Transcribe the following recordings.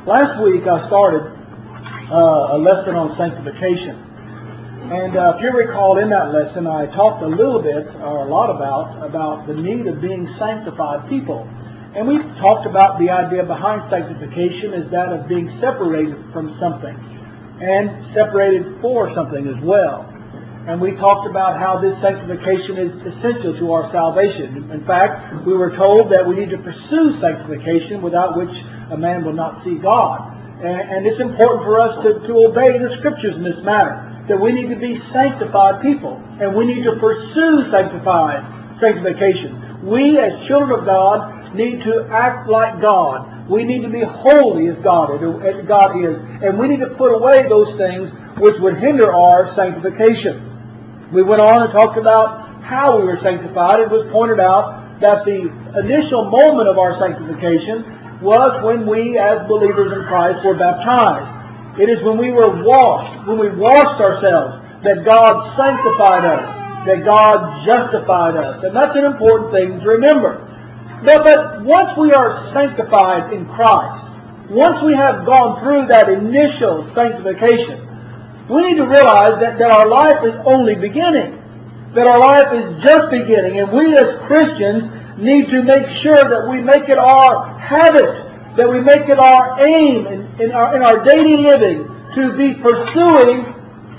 Last week I started a lesson on sanctification. And if you recall, in that lesson I talked a little bit, or a lot about the need of being sanctified people. And we talked about the idea behind sanctification is that of being separated from something and separated for something as well. And we talked about how this sanctification is essential to our salvation. In fact, we were told that we need to pursue sanctification, without which a man will not see God. And it's important for us to obey the Scriptures in this matter, that we need to be sanctified people, and we need to pursue sanctification. We, as children of God, need to act like God. We need to be holy as God is, and we need to put away those things which would hinder our sanctification. We went on and talked about how we were sanctified. It was pointed out that the initial moment of our sanctification was when we, as believers in Christ, were baptized. It is when we were washed, when we washed ourselves, that God sanctified us, that God justified us. And that's an important thing to remember. But once we are sanctified in Christ, once we have gone through that initial sanctification, we need to realize that our life is only beginning, that our life is just beginning, and we as Christians need to make sure that we make it our habit, that we make it our aim in our daily living to be pursuing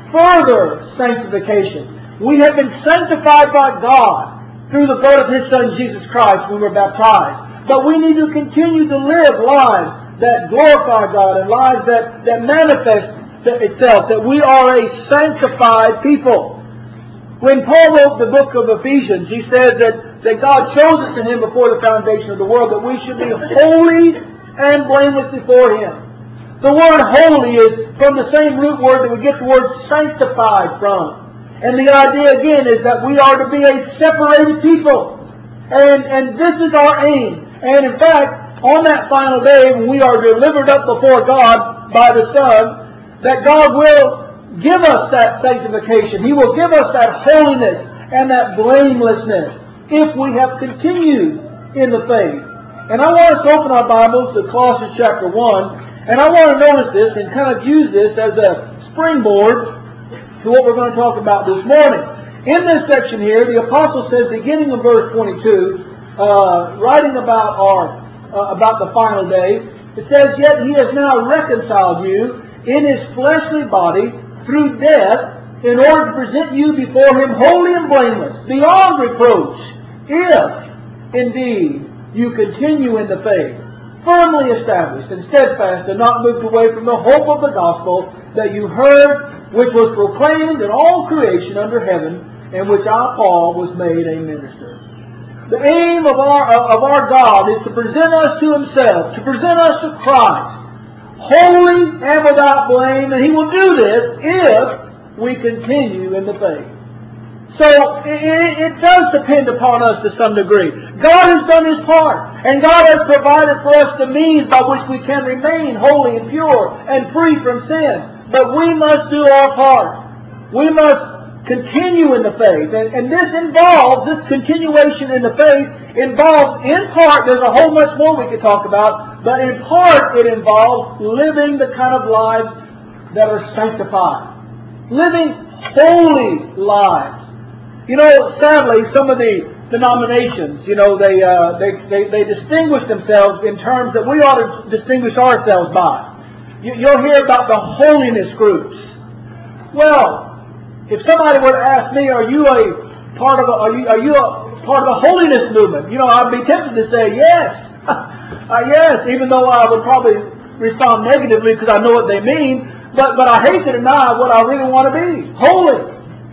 further sanctification. We have been sanctified by God through the blood of His Son Jesus Christ when we were baptized. But we need to continue to live lives that glorify God and lives that manifest itself, that we are a sanctified people. When Paul wrote the book of Ephesians, he says that God chose us in Him before the foundation of the world, that we should be holy and blameless before Him. The word holy is from the same root word that we get the word sanctified from. And the idea again is that we are to be a separated people. And this is our aim. And in fact, on that final day when we are delivered up before God by the Son, that God will give us that sanctification. He will give us that holiness and that blamelessness if we have continued in the faith. And I want us to open our Bibles to Colossians chapter 1. And I want to notice this and kind of use this as a springboard to what we're going to talk about this morning. In this section here, the apostle says, beginning in verse 22, writing about the final day, it says, "Yet He has now reconciled you in His fleshly body through death, in order to present you before Him holy and blameless, beyond reproach, if indeed you continue in the faith, firmly established and steadfast, and not moved away from the hope of the gospel that you heard, which was proclaimed in all creation under heaven, in which I, Paul, was made a minister." The aim of our God is to present us to Himself, to present us to Christ, holy and without blame, and He will do this if we continue in the faith. So it does depend upon us to some degree. God has done His part, and God has provided for us the means by which we can remain holy and pure and free from sin. But we must do our part. We must continue in the faith. And this continuation in the faith involves, in part, there's a whole much more we could talk about, but in part it involves living the kind of lives that are sanctified. Living holy lives. You know, sadly, some of the denominations, they distinguish themselves in terms that we ought to distinguish ourselves by. You'll hear about the holiness groups. Well, if somebody were to ask me, are you a part of the holiness movement? I'd be tempted to say yes. Yes, even though I would probably respond negatively because I know what they mean. But I hate to deny what I really want to be, holy.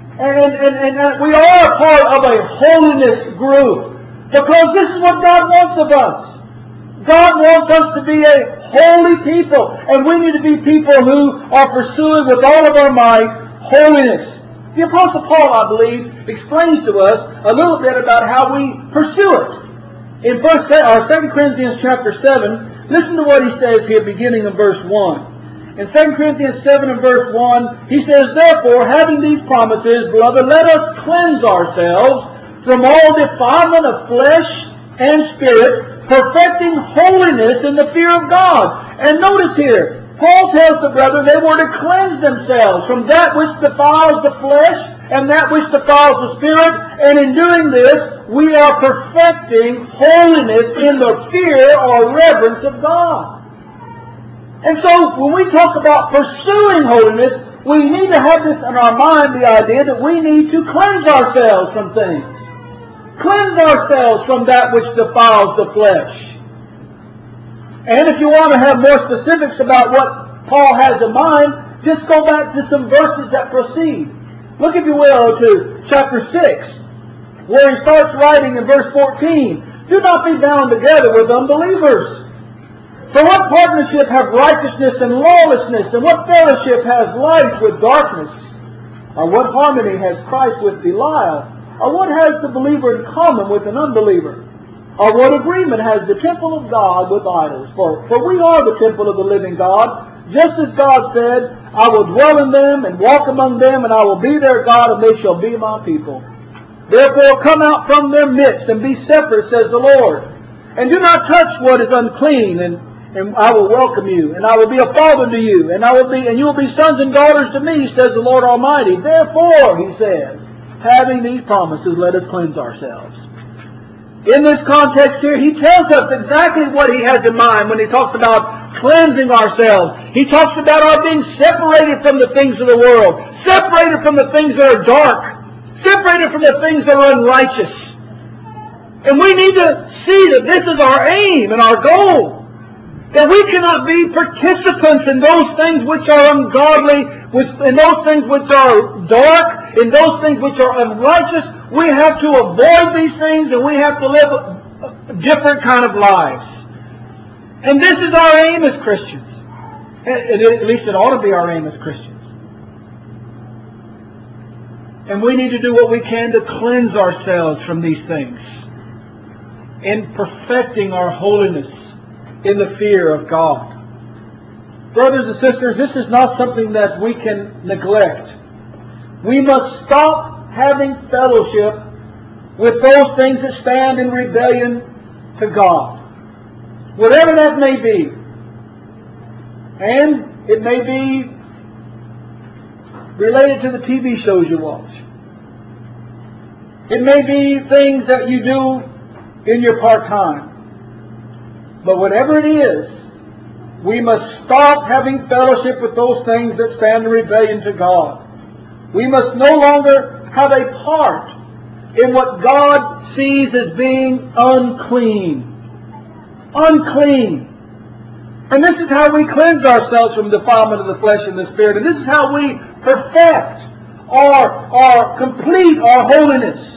And we are part of a holiness group because this is what God wants of us. God wants us to be a holy people, and we need to be people who are pursuing with all of our might holiness. The Apostle Paul, I believe, explains to us a little bit about how we pursue it. In 2 Corinthians chapter 7, listen to what he says here beginning in verse 1. In 2 Corinthians 7 and verse 1, he says, "Therefore, having these promises, beloved, let us cleanse ourselves from all defilement of flesh and spirit, perfecting holiness in the fear of God." And notice here, Paul tells the brethren they were to cleanse themselves from that which defiles the flesh and that which defiles the spirit. And in doing this, we are perfecting holiness in the fear or reverence of God. And so when we talk about pursuing holiness, we need to have this in our mind, the idea that we need to cleanse ourselves from things. Cleanse ourselves from that which defiles the flesh. And if you want to have more specifics about what Paul has in mind, just go back to some verses that proceed. Look, if you will, to chapter 6, where he starts writing in verse 14, "Do not be bound together with unbelievers. For what partnership have righteousness and lawlessness, and what fellowship has light with darkness? Or what harmony has Christ with Belial? Or what has the believer in common with an unbeliever? Or what agreement has the temple of God with idols? For we are the temple of the living God, just as God said, I will dwell in them and walk among them, and I will be their God, and they shall be my people. Therefore come out from their midst, and be separate, says the Lord. And do not touch what is unclean, and I will welcome you, and I will be a father to you, and you will be sons and daughters to me, says the Lord Almighty. Therefore, he says, having these promises, let us cleanse ourselves." In this context here, he tells us exactly what he has in mind when he talks about cleansing ourselves. He talks about our being separated from the things of the world, separated from the things that are dark, separated from the things that are unrighteous. And we need to see that this is our aim and our goal. That we cannot be participants in those things which are ungodly, in those things which are dark, in those things which are unrighteous. We have to avoid these things, and we have to live a different kind of lives. And this is our aim as Christians. At least it ought to be our aim as Christians. And we need to do what we can to cleanse ourselves from these things, in perfecting our holiness in the fear of God. Brothers and sisters, this is not something that we can neglect. We must stop having fellowship with those things that stand in rebellion to God. Whatever that may be. And it may be related to the TV shows you watch. It may be things that you do in your part-time. But whatever it is, we must stop having fellowship with those things that stand in rebellion to God. We must no longer have a part in what God sees as being unclean. Unclean. And this is how we cleanse ourselves from defilement of the flesh and the spirit. And this is how we perfect or complete our holiness.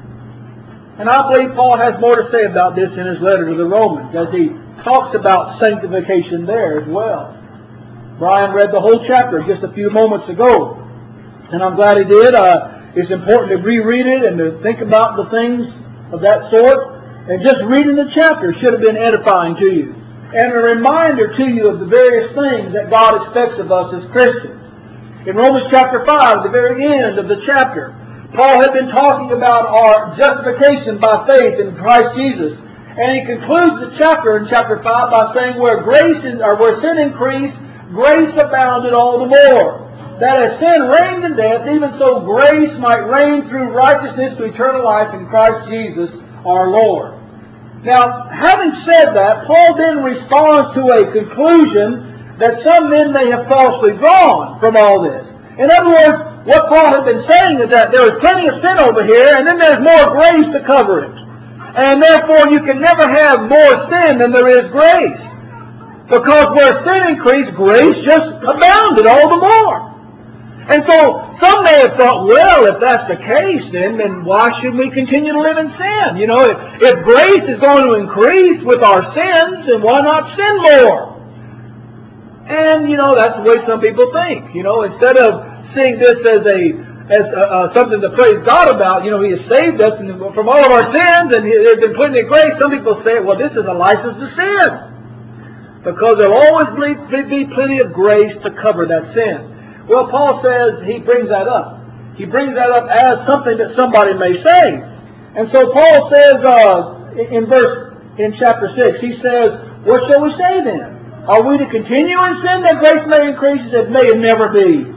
And I believe Paul has more to say about this in his letter to the Romans, as he talks about sanctification there as well. Brian read the whole chapter just a few moments ago, and I'm glad he did. It's important to reread it and to think about the things of that sort. And just reading the chapter should have been edifying to you, and a reminder to you of the various things that God expects of us as Christians. In Romans chapter 5, the very end of the chapter, Paul had been talking about our justification by faith in Christ Jesus. And he concludes the chapter in chapter 5 by saying, where sin increased, grace abounded all the more. That as sin reigned in death, even so grace might reign through righteousness to eternal life in Christ Jesus our Lord. Now, having said that, Paul then responds to a conclusion that some men may have falsely drawn from all this. In other words, what Paul had been saying is that there is plenty of sin over here, and then there's more grace to cover it. And therefore, you can never have more sin than there is grace. Because where sin increased, grace just abounded all the more. And so, some may have thought, well, if that's the case, then why should we continue to live in sin? You know, if grace is going to increase with our sins, then why not sin more? And, you know, that's the way some people think. You know, instead of seeing this as something to praise God about, you know, He has saved us from all of our sins, and there's been plenty of grace. Some people say, well, this is a license to sin, because there'll always be plenty of grace to cover that sin. Well, Paul says he brings that up. He brings that up as something that somebody may say. And so Paul says in chapter 6, he says, what shall we say then? Are we to continue in sin that grace may increase? It may never be.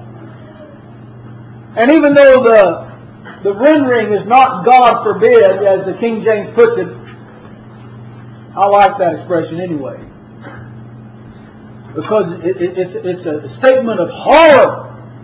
And even though the rendering is not God forbid, as the King James puts it, I like that expression anyway. Because it's a statement of horror.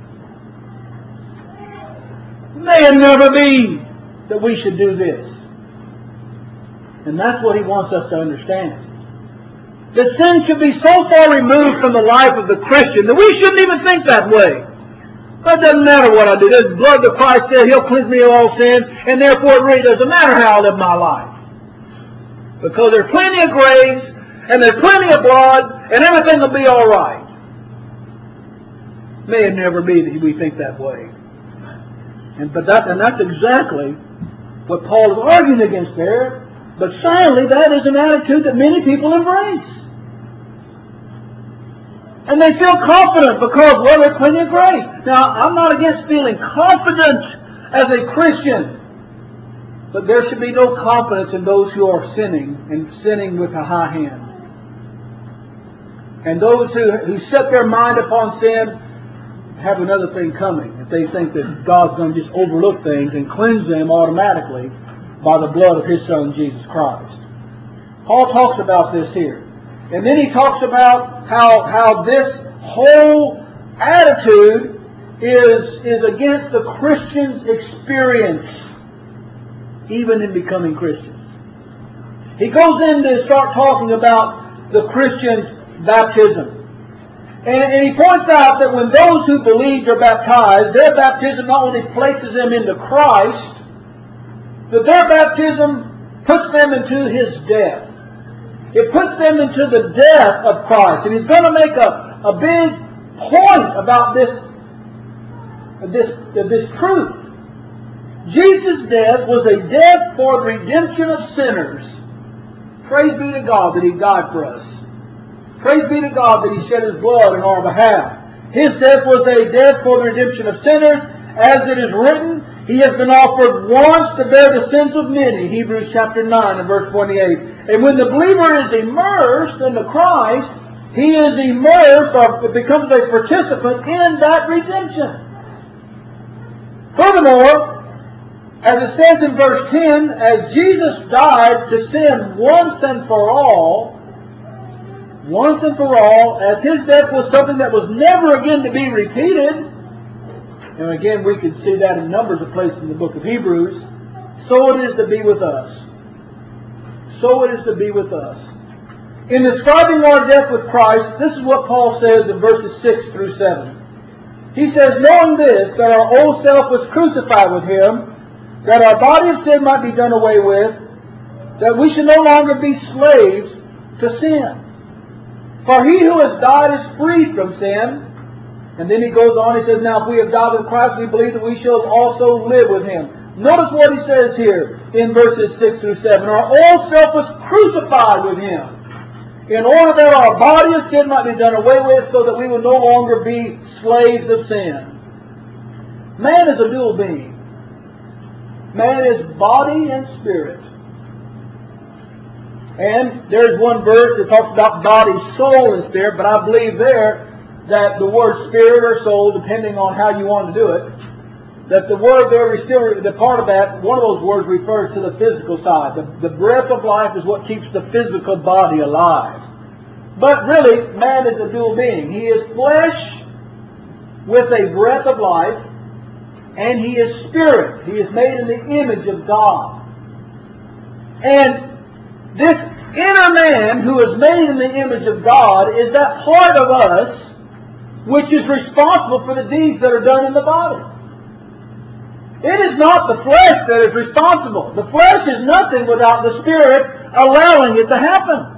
May it never be that we should do this. And that's what he wants us to understand. That sin should be so far removed from the life of the Christian that we shouldn't even think that way. It doesn't matter what I do. There's blood that Christ said He'll cleanse me of all sin, and therefore it really doesn't matter how I live my life. Because there's plenty of grace, and there's plenty of blood, and everything will be all right. May it never be that we think that way. And that's exactly what Paul is arguing against there. But sadly, that is an attitude that many people embrace. And they feel confident because, well, there's plenty of grace. Now, I'm not against feeling confident as a Christian. But there should be no confidence in those who are sinning, and sinning with a high hand. And those who set their mind upon sin have another thing coming. If they think that God's going to just overlook things and cleanse them automatically by the blood of His Son, Jesus Christ. Paul talks about this here. And then he talks about how this whole attitude is against the Christian's experience, even in becoming Christians. He goes in to start talking about the Christian's baptism. And he points out that when those who believed are baptized, their baptism not only places them into Christ, but their baptism puts them into His death. It puts them into the death of Christ. And he's going to make a big point about this truth. Jesus' death was a death for the redemption of sinners. Praise be to God that He died for us. Praise be to God that He shed His blood on our behalf. His death was a death for the redemption of sinners. As it is written, He has been offered once to bear the sins of many. Hebrews chapter 9 and verse 28. And when the believer is immersed into Christ, he is immersed or becomes a participant in that redemption. Furthermore, as it says in verse 10, as Jesus died to sin once and for all, as His death was something that was never again to be repeated, and again we can see that in numbers of places in the book of Hebrews, so it is to be with us. So it is to be with us. In describing our death with Christ, this is what Paul says in verses 6 through 7. He says, knowing this, that our old self was crucified with Him, that our body of sin might be done away with, that we should no longer be slaves to sin. For he who has died is free from sin. And then he goes on, he says, now if we have died with Christ, we believe that we shall also live with Him. Notice what he says here in verses 6 through 7. Our old self was crucified with Him, in order that our body of sin might be done away with, so that we will no longer be slaves of sin. Man is a dual being. Man is body and spirit. And there's one verse that talks about body, soul, and spirit, but I believe there that the word spirit or soul, depending on how you want to do it, that the word there is still, the part of that, one of those words refers to the physical side. The breath of life is what keeps the physical body alive. But really, man is a dual being. He is flesh with a breath of life, and he is spirit. He is made in the image of God. And this inner man who is made in the image of God is that part of us which is responsible for the deeds that are done in the body. It is not the flesh that is responsible. The flesh is nothing without the Spirit allowing it to happen.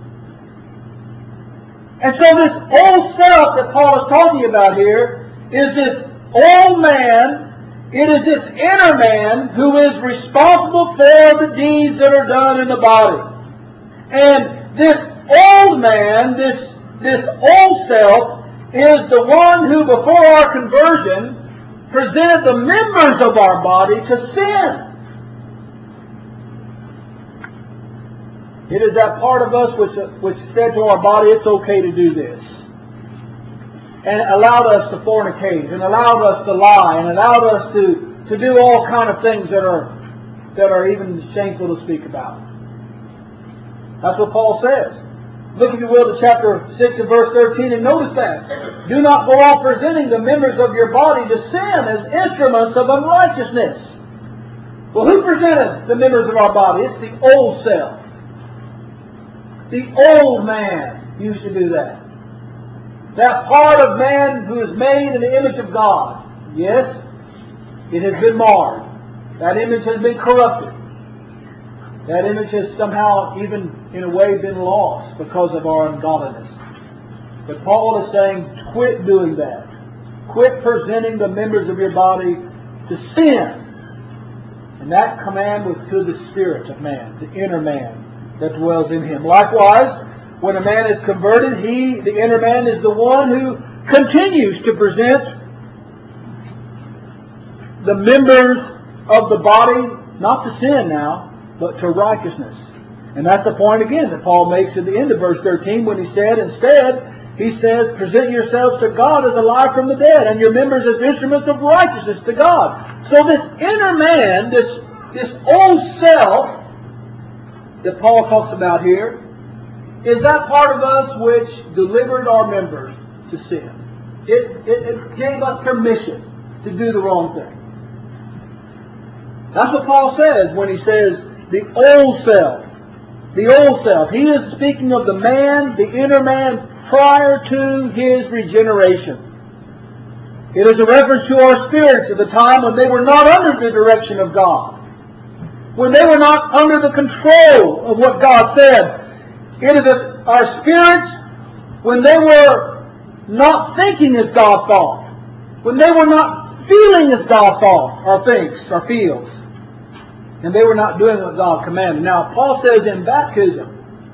And so this old self that Paul is talking about here is this old man. It is this inner man who is responsible for the deeds that are done in the body. And this old man, this old self, is the one who before our conversion presented the members of our body to sin. It is that part of us which said to our body, it's okay to do this. And allowed us to fornicate, and allowed us to lie, and allowed us to do all kind of things that are even shameful to speak about. That's what Paul says. Look, if you will, to chapter 6 and verse 13, and notice that. Do not go on presenting the members of your body to sin as instruments of unrighteousness. Well, who presented the members of our body? It's the old self. The old man used to do that. That part of man who is made in the image of God. Yes, it has been marred. That image has been corrupted. That image has somehow, even in a way, been lost because of our ungodliness. But Paul is saying, quit doing that. Quit presenting the members of your body to sin. And that command was to the spirit of man, the inner man that dwells in him. Likewise, when a man is converted, the inner man, is the one who continues to present the members of the body, not to sin now, but to righteousness. And that's the point again that Paul makes at the end of verse 13 when he said, instead, he says, present yourselves to God as alive from the dead, and your members as instruments of righteousness to God. So this inner man, this old self that Paul talks about here, is that part of us which delivered our members to sin. It gave us permission to do the wrong thing. That's what Paul says when he says the old self. The old self. He is speaking of the man, the inner man, prior to his regeneration. It is a reference to our spirits at the time when they were not under the direction of God. When they were not under the control of what God said. It is our spirits when they were not thinking as God thought. When they were not feeling as God thought or thinks or feels. And they were not doing what God commanded. Now, Paul says in baptism,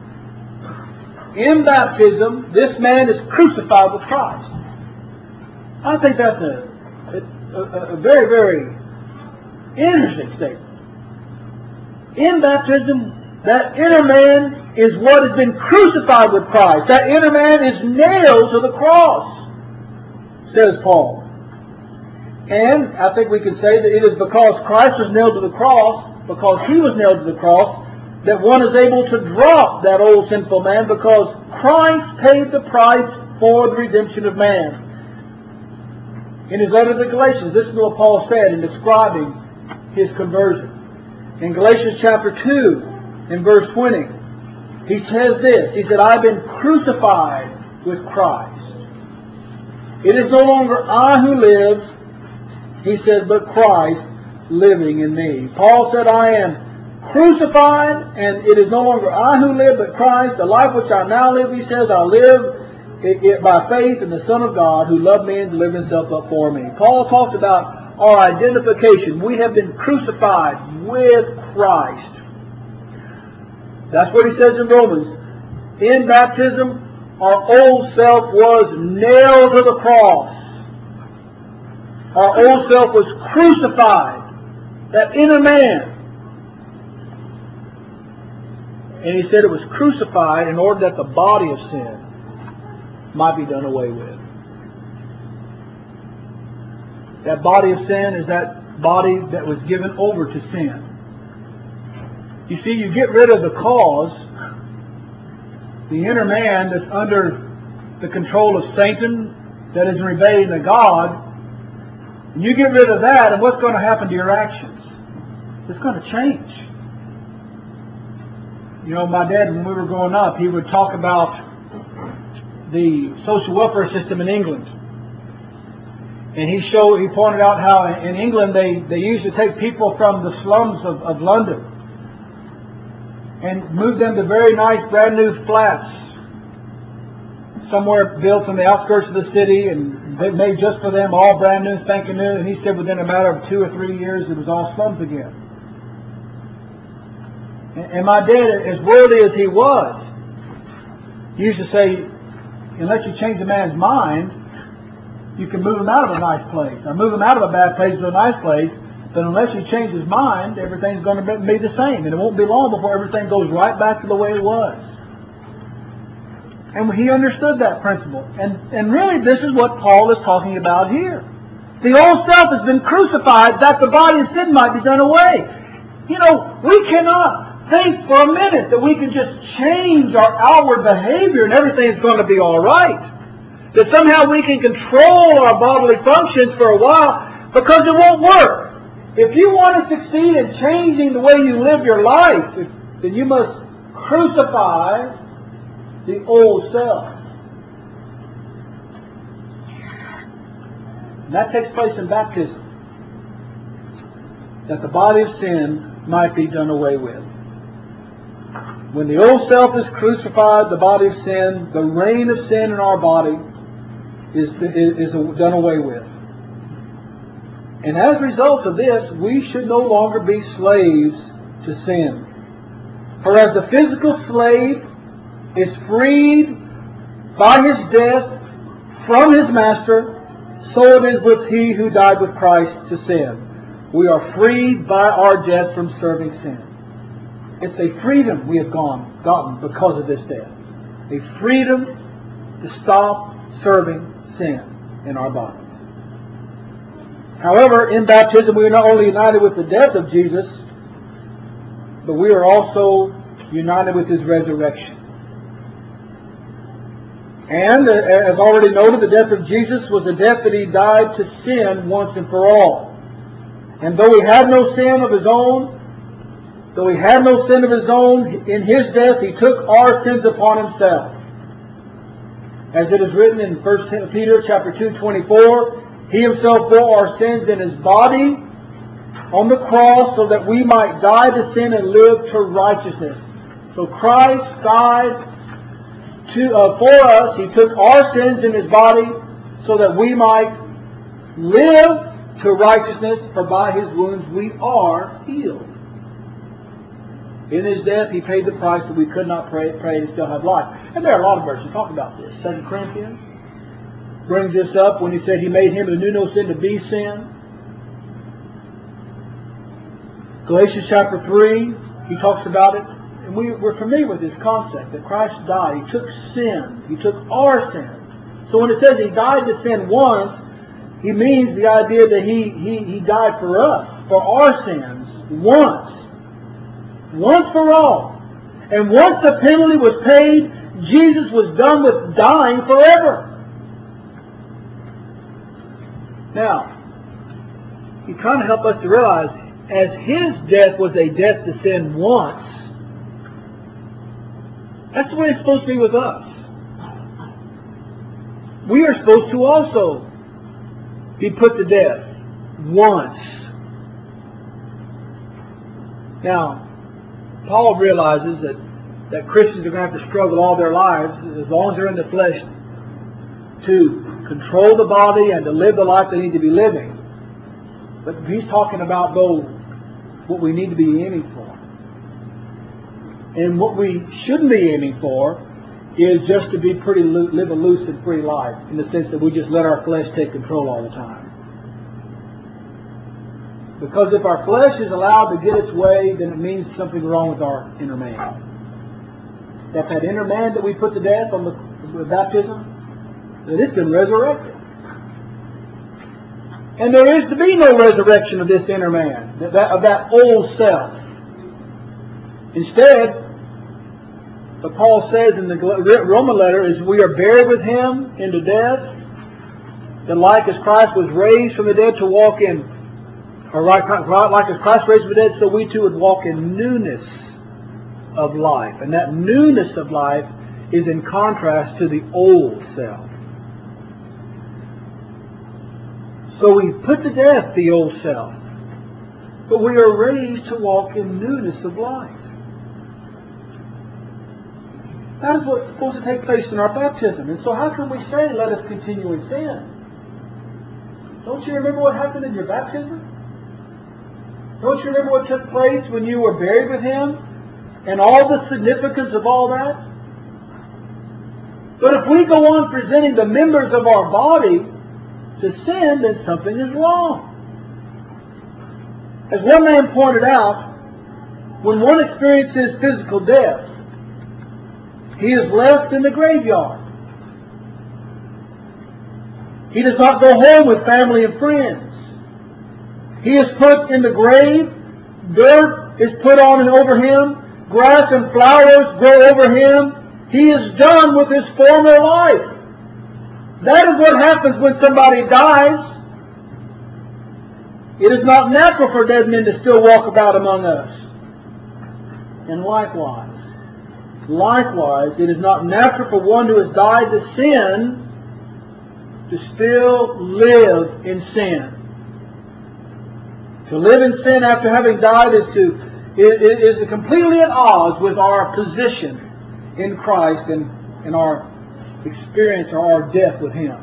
this man is crucified with Christ. I think that's a very, very interesting statement. In baptism, that inner man is what has been crucified with Christ. That inner man is nailed to the cross, says Paul. And I think we can say that it is because Christ was nailed to the cross, because he was nailed to the cross, that one is able to drop that old sinful man, because Christ paid the price for the redemption of man. In his letter to the Galatians, this is what Paul said in describing his conversion. In Galatians chapter 2, in verse 20, he says this. He said, I've been crucified with Christ. It is no longer I who lives, he said, but Christ living in me. Paul said, I am crucified, and it is no longer I who live, but Christ. The life which I now live, he says, I live by faith in the Son of God, who loved me and delivered himself up for me. Paul talked about our identification. We have been crucified with Christ. That's what he says in Romans. In baptism, our old self was nailed to the cross. Our old self was crucified. That inner man. And he said it was crucified in order that the body of sin might be done away with. That body of sin is that body that was given over to sin. You see, you get rid of the cause, the inner man that's under the control of Satan, that is rebelling to God, and you get rid of that, and what's going to happen to your actions? It's going to change. You know, my dad, when we were growing up, he would talk about the social welfare system in England. And he pointed out how in England they used to take people from the slums of London and move them to very nice brand new flats somewhere built on the outskirts of the city and made just for them, all brand new, spanking new. And he said within a matter of 2 or 3 years it was all slums again. And my dad, as worldly as he was, he used to say, unless you change a man's mind, you can move him out of a nice place, or move him out of a bad place to a nice place, But unless he changes his mind, everything's going to be the same. And it won't be long before everything goes right back to the way it was. And he understood that principle. And really, this is what Paul is talking about here. The old self has been crucified that the body of sin might be done away. You know, we cannot think for a minute that we can just change our outward behavior and everything's going to be all right. That somehow we can control our bodily functions for a while, because it won't work. If you want to succeed in changing the way you live your life, then you must crucify the old self. And that takes place in baptism. That the body of sin might be done away with. When the old self is crucified, the body of sin, the reign of sin in our body is done away with. And as a result of this, we should no longer be slaves to sin. For as the physical slave is freed by his death from his master, so it is with he who died with Christ to sin. We are freed by our death from serving sin. It's a freedom we have gotten because of this death. A freedom to stop serving sin in our bodies. However, in baptism we are not only united with the death of Jesus, but we are also united with his resurrection. And, as already noted, the death of Jesus was a death that he died to sin once and for all. And though he had no sin of his own, in his death he took our sins upon himself. As it is written in 1 Peter chapter 2:24, he himself bore our sins in his body on the cross so that we might die to sin and live to righteousness. So Christ died for us. He took our sins in his body so that we might live to righteousness, for by his wounds we are healed. In his death, he paid the price that we could not pray and still have life. And there are a lot of verses talk about this. 2 Corinthians brings this up when he said he made him who knew no sin to be sin. Galatians chapter 3, he talks about it. And we're familiar with this concept that Christ died. He took sin. He took our sins. So when it says he died to sin once, he means the idea that he died for us, for our sins, once. Once for all. And once the penalty was paid, Jesus was done with dying forever. Now, he's trying to help us to realize, as his death was a death to sin once, that's the way it's supposed to be with us. We are supposed to also be put to death once. Now, Paul realizes that Christians are going to have to struggle all their lives, as long as they're in the flesh, to control the body and to live the life they need to be living. But he's talking about, though, what we need to be aiming for. And what we shouldn't be aiming for is just to be live a loose and free life, in the sense that we just let our flesh take control all the time. Because if our flesh is allowed to get its way, then it means something wrong with our inner man. That inner man that we put to death on the baptism, that it's been resurrected. And there is to be no resurrection of this inner man, of that old self. Instead, what Paul says in the Roman letter is we are buried with him into death, that like as Christ was raised from the dead to walk in, or like as Christ raised from the dead, so we too would walk in newness of life. And that newness of life is in contrast to the old self. So we put to death the old self, but we are raised to walk in newness of life. That is what's supposed to take place in our baptism. And so how can we say, let us continue in sin? Don't you remember what happened in your baptism? Don't you remember what took place when you were buried with him? And all the significance of all that? But if we go on presenting the members of our body to sin, then something is wrong. As one man pointed out, when one experiences physical death, he is left in the graveyard. He does not go home with family and friends. He is put in the grave. Dirt is put on and over him. Grass and flowers grow over him. He is done with his former life. That is what happens when somebody dies. It is not natural for dead men to still walk about among us. And likewise, it is not natural for one who has died to sin to still live in sin. To live in sin after having died is completely at odds with our position in Christ and our experience or our death with Him.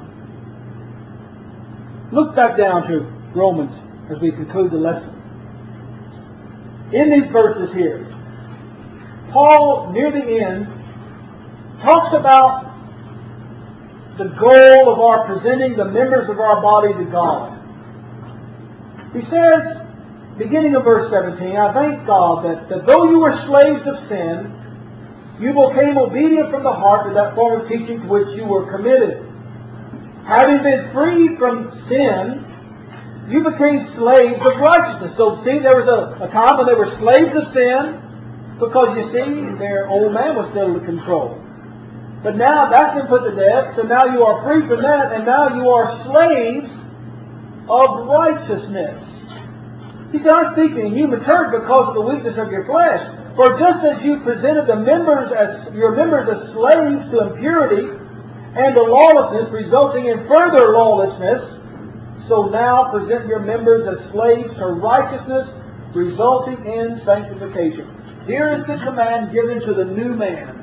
Look back down to Romans as we conclude the lesson. In these verses here, Paul, near the end, talks about the goal of our presenting the members of our body to God. He says, beginning of verse 17, I thank God that though you were slaves of sin, you became obedient from the heart to that form of teaching to which you were committed. Having been freed from sin, you became slaves of righteousness. So see, there was a time when they were slaves of sin because, you see, their old man was still in control. But now that's been put to death, so now you are free from that, and now you are slaves of righteousness. He said, I'm speaking in human terms because of the weakness of your flesh. For just as you presented your members as slaves to impurity and to lawlessness, resulting in further lawlessness, so now present your members as slaves to righteousness, resulting in sanctification. Here is the command given to the new man.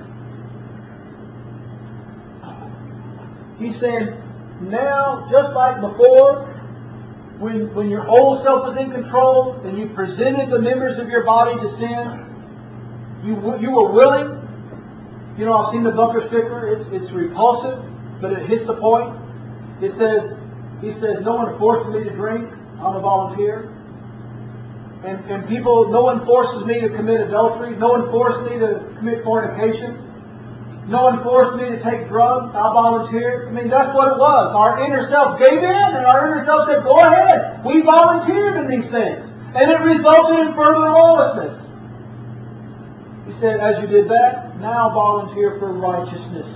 He said, now, just like before, when your old self was in control and you presented the members of your body to sin, you were willing. You know, I've seen the bumper sticker. It's repulsive, but it hits the point. He says, no one forces me to drink. I'm a volunteer. And people, no one forces me to commit adultery. No one forced me to commit fornication. No one forced me to take drugs. I volunteered. I mean, that's what it was. Our inner self gave in, and our inner self said, go ahead. We volunteered in these things. And it resulted in further lawlessness. He said, as you did that, now volunteer for righteousness.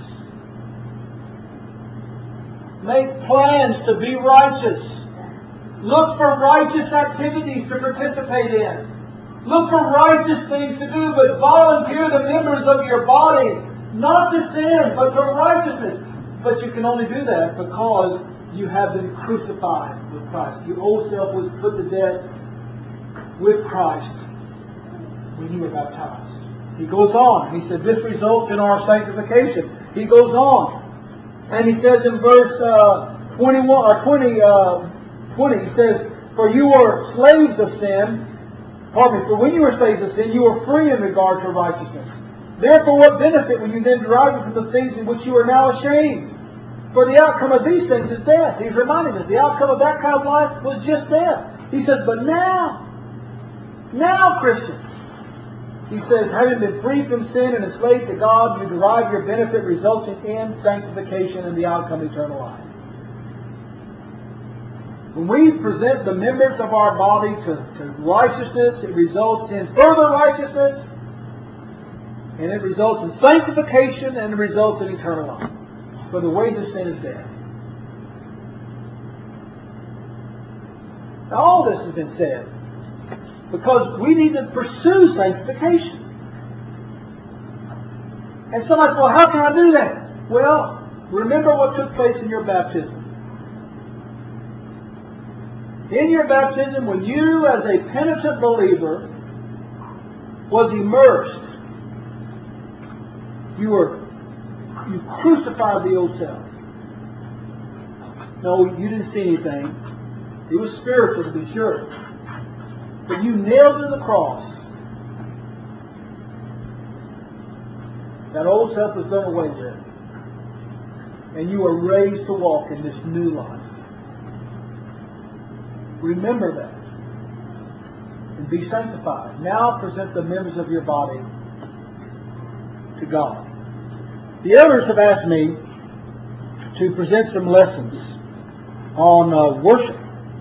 Make plans to be righteous. Look for righteous activities to participate in. Look for righteous things to do, but volunteer the members of your body, not to sin, but for righteousness. But you can only do that because you have been crucified with Christ. Your old self was put to death with Christ when you were baptized. He goes on. He said, this results in our sanctification. He goes on. And he says in verse 20, he says, for you were slaves of sin. For when you were slaves of sin, you were free in regard to righteousness. Therefore, what benefit will you then derive from the things in which you are now ashamed? For the outcome of these things is death. He's reminding us the outcome of that kind of life was just death. He says, but now, Christians, he says, having been freed from sin and enslaved to God, you derive your benefit resulting in sanctification and the outcome eternal life. When we present the members of our body to righteousness, it results in further righteousness, and it results in sanctification, and it results in eternal life. For the wages of sin is death. Now all this has been said because we need to pursue sanctification. And somebody says, well, how can I do that? Well, remember what took place in your baptism. In your baptism, when you, as a penitent believer, was immersed, you crucified the old self. No, you didn't see anything. It was spiritual, to be sure. But you nailed to the cross. That old self was done away with. And you were raised to walk in this new life. Remember that. and be sanctified. Now present the members of your body to God. The elders have asked me to present some lessons on worship,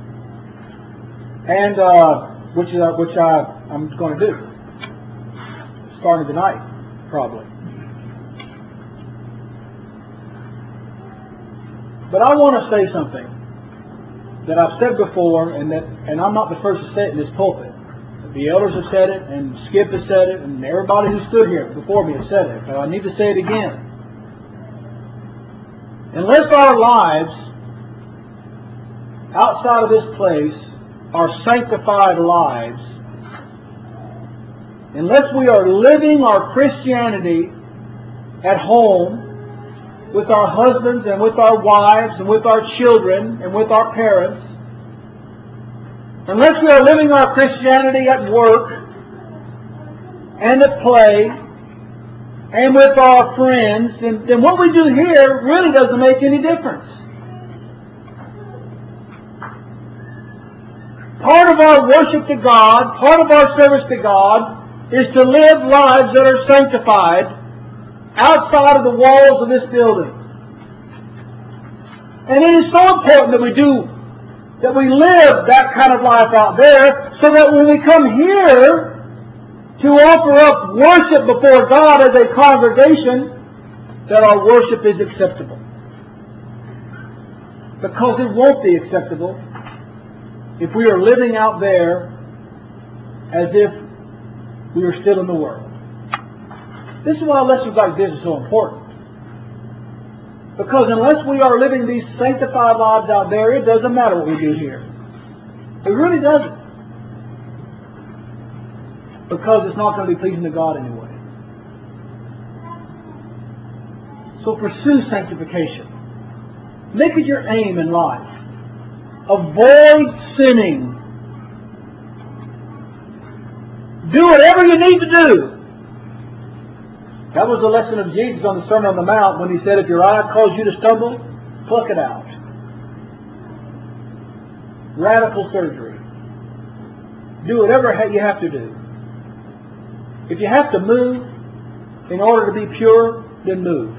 and which I'm going to do, starting tonight, probably. But I want to say something that I've said before, and I'm not the first to say it in this pulpit. The elders have said it, and Skip has said it, and everybody who stood here before me has said it. But I need to say it again. Unless our lives outside of this place are sanctified lives, unless we are living our Christianity at home with our husbands and with our wives and with our children and with our parents, unless we are living our Christianity at work and at play and with our friends, then what we do here really doesn't make any difference. Part of our worship to God, part of our service to God, is to live lives that are sanctified outside of the walls of this building. And it is so important that we live that kind of life out there, so that when we come here to offer up worship before God as a congregation, that our worship is acceptable. Because it won't be acceptable if we are living out there as if we are still in the world. This is why lessons like this are so important. Because unless we are living these sanctified lives out there, it doesn't matter what we do here. It really doesn't. Because it's not going to be pleasing to God anyway. So pursue sanctification. Make it your aim in life. Avoid sinning. Do whatever you need to do. That was the lesson of Jesus on the Sermon on the Mount when he said, if your eye causes you to stumble, pluck it out. Radical surgery. Do whatever you have to do. If you have to move in order to be pure, then move.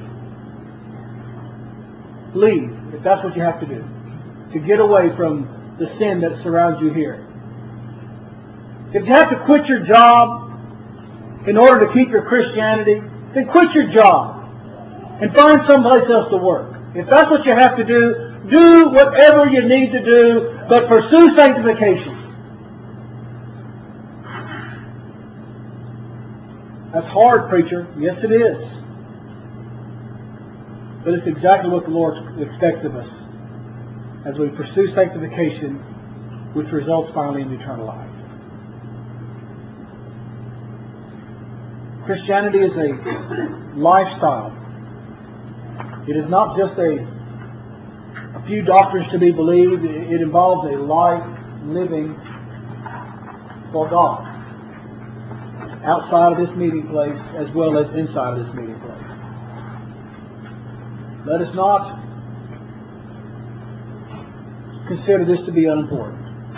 Leave, if that's what you have to do, to get away from the sin that surrounds you here. If you have to quit your job in order to keep your Christianity, then quit your job and find someplace else to work. If that's what you have to do whatever you need to do, but pursue sanctification. That's hard, preacher. Yes, it is. But it's exactly what the Lord expects of us as we pursue sanctification, which results finally in eternal life. Christianity is a lifestyle. It is not just a few doctrines to be believed. It involves a life living for God, outside of this meeting place as well as inside of this meeting place. Let us not consider this to be unimportant.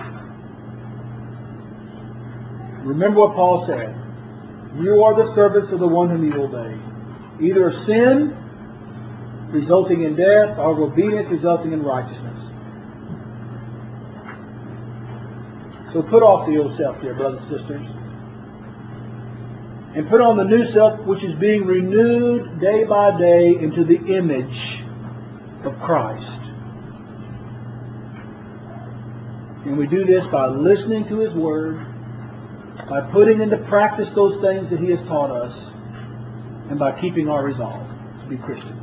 Remember what Paul said. You are the servants of the one whom you obey. Either of sin, resulting in death, or of obedience, resulting in righteousness. So put off the old self, dear brothers and sisters, and put on the new self, which is being renewed day by day into the image of Christ. And we do this by listening to His Word, by putting into practice those things that He has taught us, and by keeping our resolve to be Christians.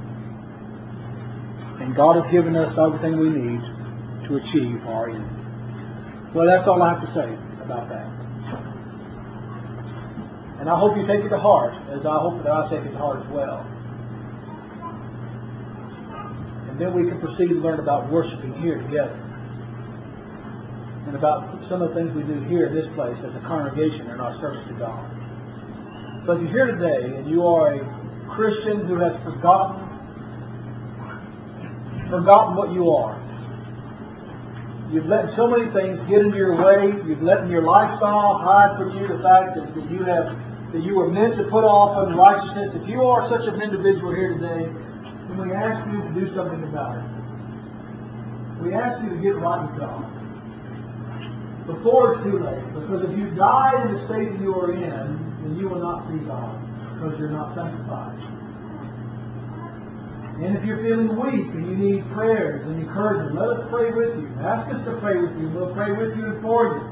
And God has given us everything we need to achieve our end. Well, that's all I have to say about that. And I hope you take it to heart, as I hope that I take it to heart as well. And then we can proceed to learn about worshiping here together. And about some of the things we do here in this place as a congregation in our service to God. So if you're here today and you are a Christian who has forgotten what you are, You've let so many things get into your way. You've let your lifestyle hide from you the fact that you were meant to put off unrighteousness. If you are such an individual here today, then we ask you to do something about it. We ask you to get right with God before it's too late. Because if you die in the state that you are in, then you will not see God because you're not sanctified. And if you're feeling weak and you need prayers and encouragement, let us pray with you. Ask us to pray with you. We'll pray with you and for you.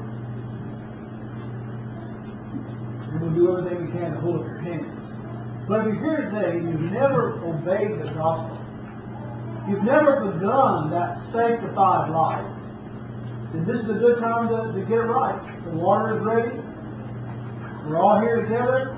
And we'll do everything we can to hold up your hands. But if you're here today and you've never obeyed the gospel, you've never begun that sanctified life, then this is a good time to get it right. The water is ready. We're all here together.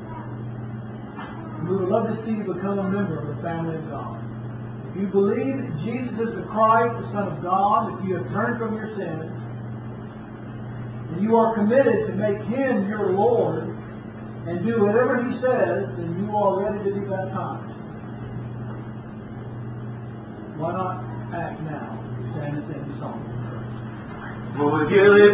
We would love to see you become a member of the family of God. If you believe that Jesus is the Christ, the Son of God, if you have turned from your sins, and you are committed to make Him your Lord and do whatever He says, then you are ready to be baptized. Why not act now? Stand and sing the song. Will you live